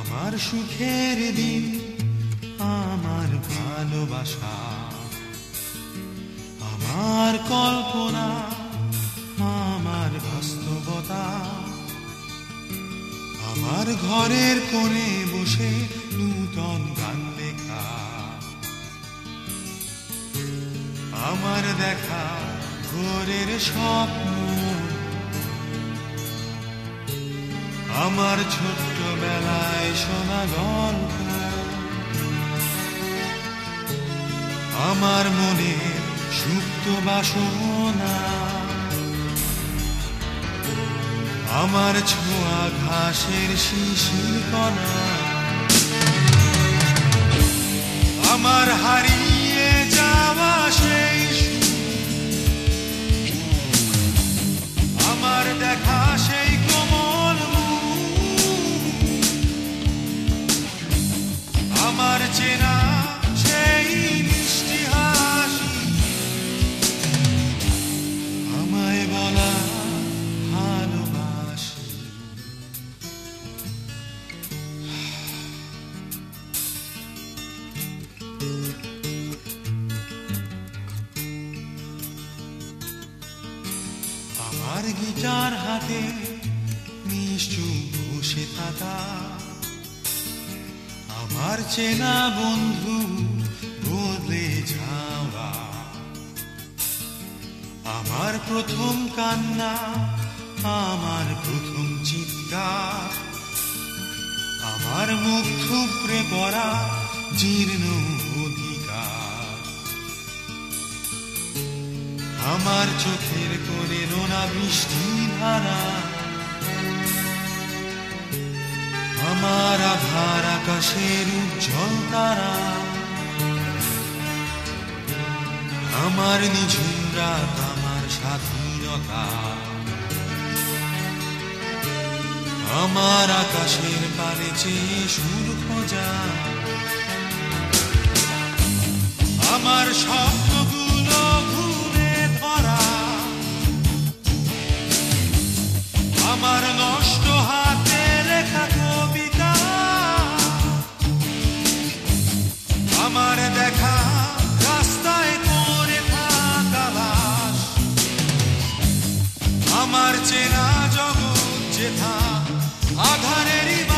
আমার সুখের দিন, আমার ভালোবাসা, আমার কল্পনা, আমার বাস্তবতা, আমার ঘরের কোণে বসে নূতন গান লেখা, আমার দেখা ভোরের স্বপ্ন, আমার ছোট্টবেলায় শোনা গল্প, আমার মনের সুপ্ত বাসনা, আমার ছোঁয়া ঘাসের শিশির কণা, আমার হারিয়ে যাওয়া সেই আমার দেখা সেই কোমল মুখ, আমার চেনা সেই মিষ্টি হাসি, আমায় বলা ভালোবাসি। আমার গিটার হাতে নিশ্চুপ বসে থাকা, আমার চেনা বন্ধু বদলে যাওয়া, আমার প্রথম কান্না, আমার প্রথম চিৎকার, আমার মুখ থুবড়ে পড়া জীর্ণ অধিকার, আমার চোখের কোণে নোনা বৃষ্টি ধারা, আমার আধার আকাশের উজ্জ্বল তারা, আমার নিঝুম রাত, আমার স্বাধীনতা, আমার আকাশের পারে চেয়ে সুর খোঁজা, আমার স্বপ্নগুলো ঘুরে ধরা, আমার নষ্ট হাতে লেখা কবিতা, আমার দেখা রাস্তায় পড়ে থাকা লাশ, আমার চেনা জগৎ যেথা আধারেরই